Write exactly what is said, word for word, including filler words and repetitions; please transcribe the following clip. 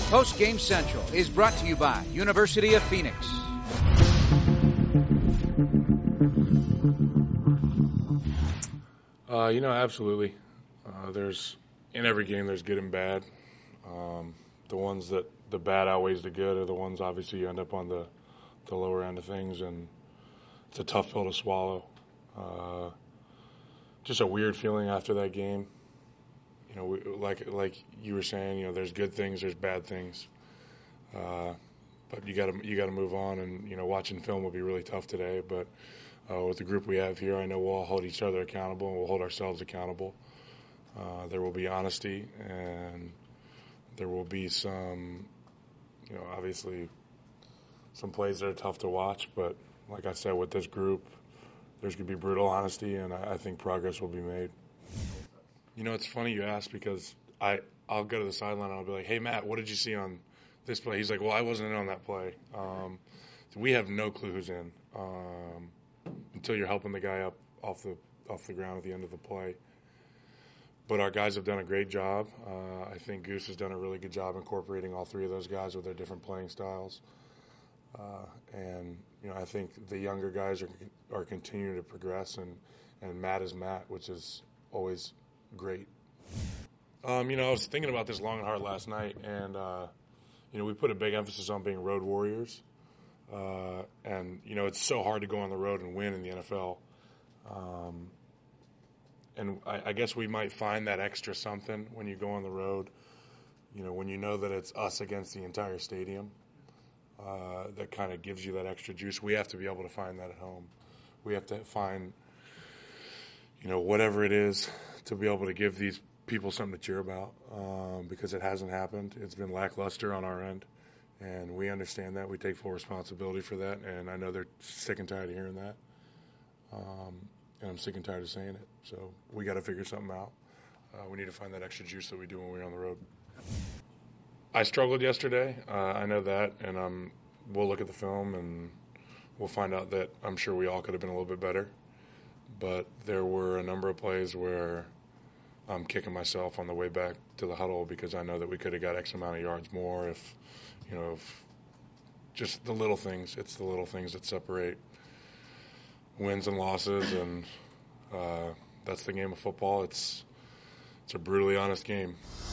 Post Game Central is brought to you by University of Phoenix. Uh, you know, absolutely. Uh, there's in every game there's good and bad. Um, the ones that the bad outweighs the good are the ones obviously you end up on the, the lower end of things, and it's a tough pill to swallow. Uh, just a weird feeling after that game. You know, we, like like you were saying, you know, there's good things, there's bad things, uh, but you got to you got to move on. And you know, watching film will be really tough today. But uh, with the group we have here, I know we'll all hold each other accountable, and we'll hold ourselves accountable. Uh, there will be honesty, and there will be some, you know, obviously some plays that are tough to watch. But like I said, with this group, there's going to be brutal honesty, and I, I think progress will be made. You know, it's funny you ask, because I, I'll go to the sideline and I'll be like, hey, Matt, what did you see on this play? He's like, well, I wasn't in on that play. Um, so we have no clue who's in um, until you're helping the guy up off the off the ground at the end of the play. But our guys have done a great job. Uh, I think Goose has done a really good job incorporating all three of those guys with their different playing styles. Uh, and, you know, I think the younger guys are are continuing to progress, and, and Matt is Matt, which is always great. Um, you know, I was thinking about this long and hard last night, and, uh, you know, we put a big emphasis on being road warriors. Uh, and, you know, it's so hard to go on the road and win in the N F L. Um, and I, I guess we might find that extra something when you go on the road, you know, when you know that it's us against the entire stadium. Uh, that kind of gives you that extra juice. We have to be able to find that at home. We have to find, you know, whatever it is to be able to give these people something to cheer about, um, because it hasn't happened. It's been lackluster on our end, and we understand that. We take full responsibility for that, and I know they're sick and tired of hearing that, um, and I'm sick and tired of saying it. So we got to figure something out. Uh, we need to find that extra juice that we do when we're on the road. I struggled yesterday. Uh, I know that, and um, we'll look at the film, and we'll find out that I'm sure we all could have been a little bit better. But there were a number of plays where I'm kicking myself on the way back to the huddle, because I know that we could have got X amount of yards more if, you know, if just the little things. It's the little things that separate wins and losses, and uh, that's the game of football. It's it's a brutally honest game.